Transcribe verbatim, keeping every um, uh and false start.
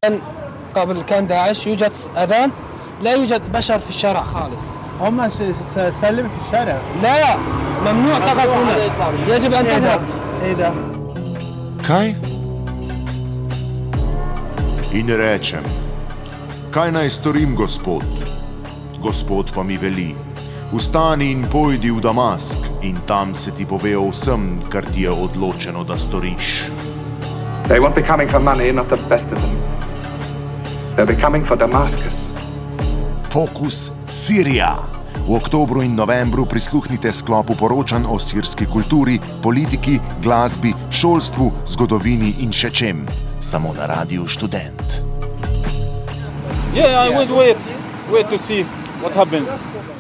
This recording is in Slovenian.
قبل كان داعش يوجد أذان لا يوجد بشر في الشارع خالص. هم سلم في الشارع. لا ممنوع تقف هنا. يجب أن تذهب. إيه ده؟ Kaj? In rečem, kaj naj storim, gospod? Gospod pa mi veli, vstani in pojdi v Damask in tam se ti pove o vsem, kar ti je odločeno, da storiš. They won't be coming for money, not the best of them. They'll be coming for Damascus. Fokus Sirija. V oktobru in novembru prisluhnite sklopu poročanj o sirski kulturi, politiki, glasbi, šolstvu, zgodovini in še čem. Samo na Radiu Študent. Yeah, I would wait, wait to see what happened.